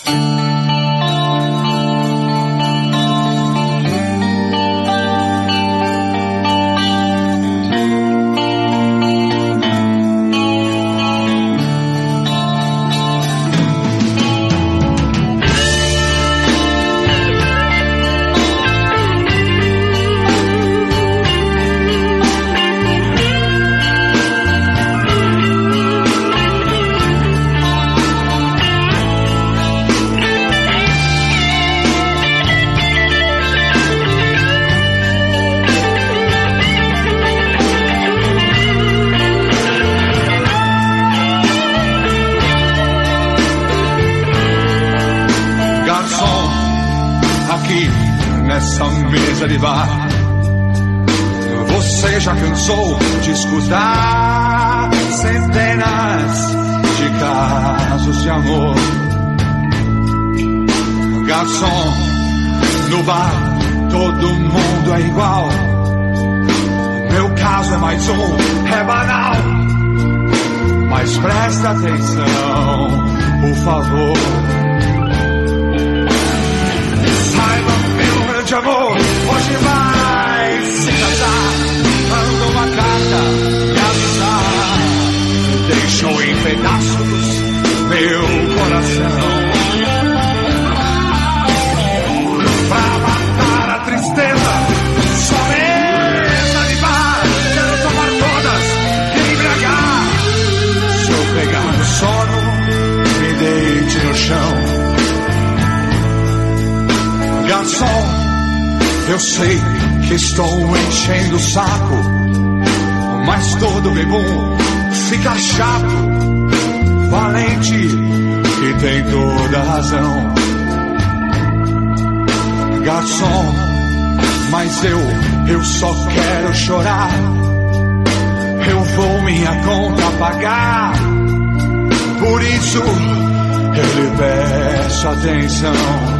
Nessa mesa de bar, você já cansou de escutar centenas de casos de amor. Garçom, no bar todo mundo é igual. Meu caso é mais um, é banal. Mas presta atenção, por favor. De amor, hoje vai se casar. Manda uma carta me avisar. Deixou em pedaços meu coração. Pra matar a tristeza, só mesa de bar. Quero tomar todas e embriagar. Se eu pegar no sono, me deite no chão. Garçom, eu sei que estou enchendo o saco, mas todo bebum fica chato. Valente e tem toda a razão. Garçom, mas eu só quero chorar. Eu vou minha conta pagar. Por isso eu lhe peço atenção.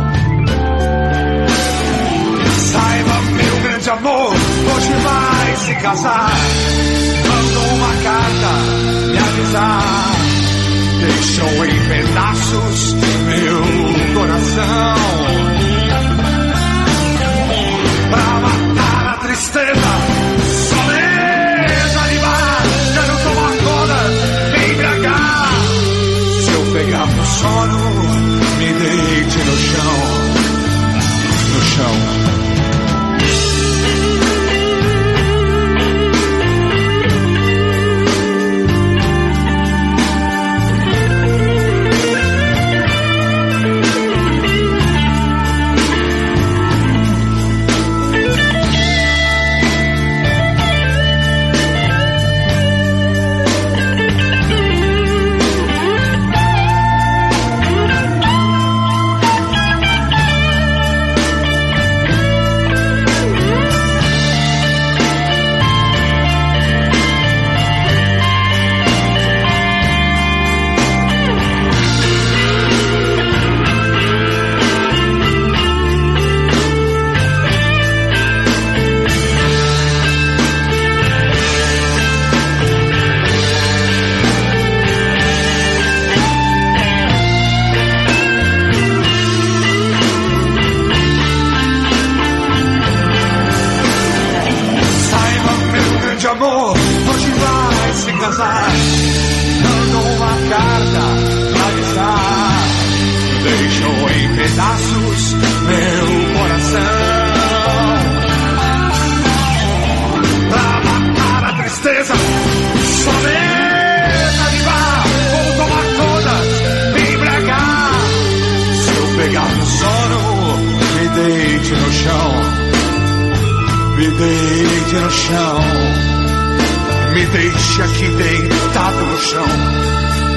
Saiba, meu grande amor, hoje vai se casar. Mandou uma carta me avisar. Deixou em pedaços meu coração. Pra matar a tristeza, só mesa de bar. Quero tomar todas, me embriagar. Se eu pegar no sono, me deite no chão. No chão. no chão. Me deixe aqui deitado no chão.